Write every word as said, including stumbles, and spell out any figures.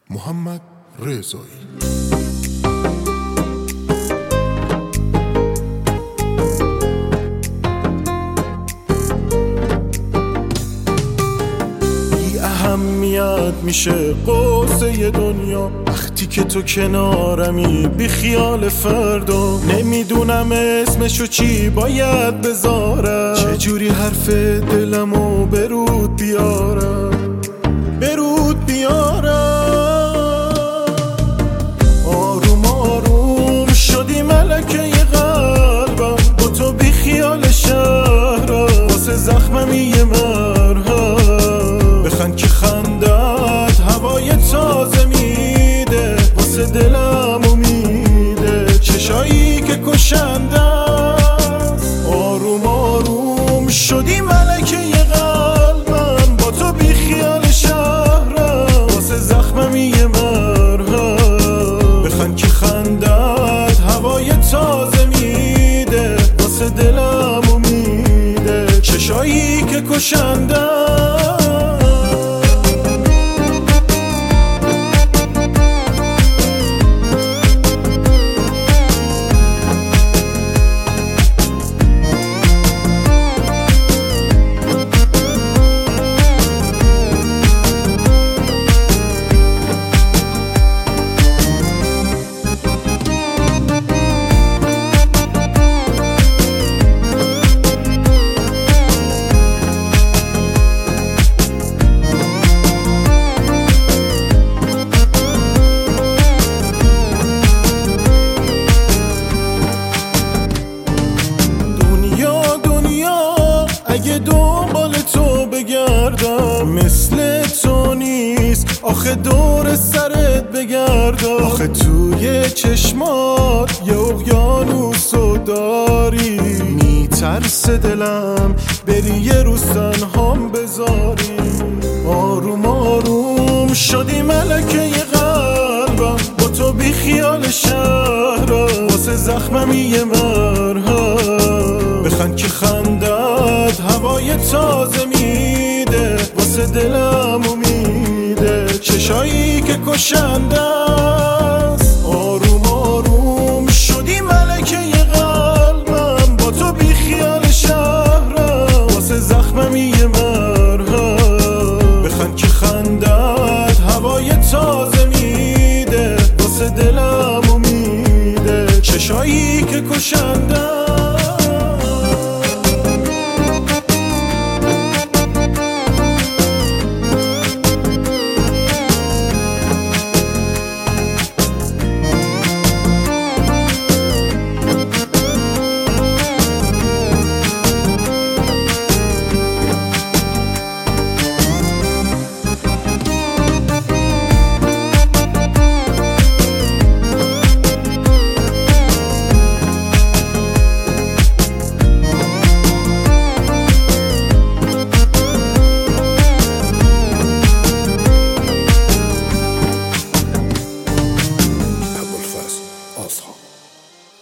محمد رضایی. اهمیت میشه قصه دنیا وقتی که تو کنارمی، بی خیال فردا. نمیدونم اسمشو چی باید بذارم، چجوری حرف دلمو برود بیارم برود بیارم. آروم آروم شدی ملکه قلبم، با تو بی خیال شهرم، واسه زخمم یه مرهم. بخند که خندت هوای تازه میده، واسه دلم امیده، چشایی که کشنده است. آروم آروم شدی ملکه قلبم، با تو بی خیال شهرم، واسه زخمم یه مرهم. بخند که خندت هوای تازه میده، واسه دلم امیده، چشایی که کشنده. اگه دنبال تو بگردم، مثل تو نیست آخه دور سرت بگردم. آخه توی چشمات یه اقیانوسو داری، میترسه دلم بری یه روز تنهام بذاری. آروم آروم شدی ملکه قلبم، با تو بی خیال شهرم، واسه زخمم یه مرهم. بخند که خندت هوای تازه میده، واسه دلم امیده، چشایی که کشنده است. آروم آروم شدی ملکه قلبم، با تو بی خیال شهرم، واسه زخمم یه مرهم. بخند که خندت هوای تازه میده، واسه دلم امیده، چشایی که کشنده.